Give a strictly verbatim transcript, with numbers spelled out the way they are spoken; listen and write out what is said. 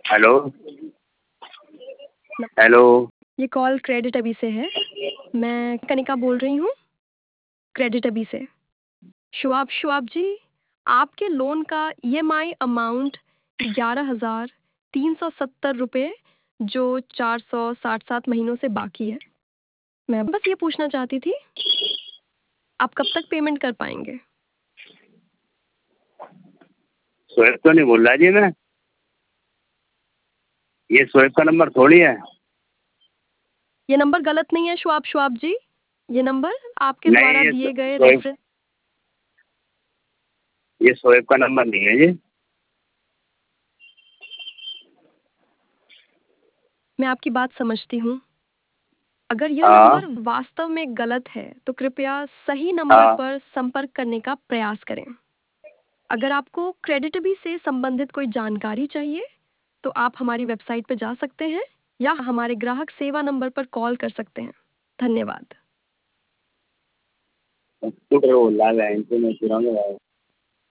Hello. न- hello. ये call credit अभी से है। मैं कनिका बोल रही हूँ, क्रेडिट अभी से। शुआब शुआब जी, आपके लोन का ईएमआई अमाउंट ग्यारह हजार तीन सौ सत्तर रुपये जो चार सौ साठ सात महीनों से बाकी है। मैं बस ये पूछना चाहती थी, आप कब तक पेमेंट कर पाएंगे? शोएब तो नहीं बोल रहा जी मैं। ये शोएब का नंबर थोड़ी है। ये नंबर गलत नहीं है शुआब शुआब जी। ये नंबर आपके नहीं, द्वारा ये दिए गए शोएब रेफरेंस। ये शोएब का नंबर नहीं है जी। मैं आपकी बात समझती हूँ। अगर यह हाँ नंबर वास्तव में गलत है तो कृपया सही नंबर हाँ। पर संपर्क करने का प्रयास करें। अगर आपको क्रेडिट भी से संबंधित कोई जानकारी चाहिए तो आप हमारी वेबसाइट पर जा सकते हैं या हमारे ग्राहक सेवा नंबर पर कॉल कर सकते हैं। धन्यवाद। कंप्यूटर बोल रहा है, इनसे मैं चुराऊंगा।